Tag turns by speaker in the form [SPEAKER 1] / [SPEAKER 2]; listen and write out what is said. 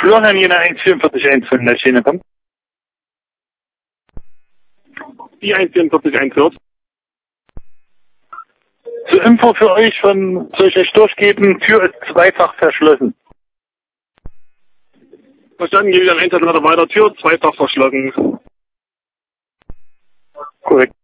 [SPEAKER 1] Florian, jene 14414, der Schiene kommt.
[SPEAKER 2] Die 14414 hört.
[SPEAKER 1] Zur Info für euch, soll ich euch durchgeben, Tür ist zweifach verschlossen.
[SPEAKER 2] Verstanden, gebe ich an Einsatzleiter weiter. Tür zweifach verschlossen.
[SPEAKER 1] Korrekt.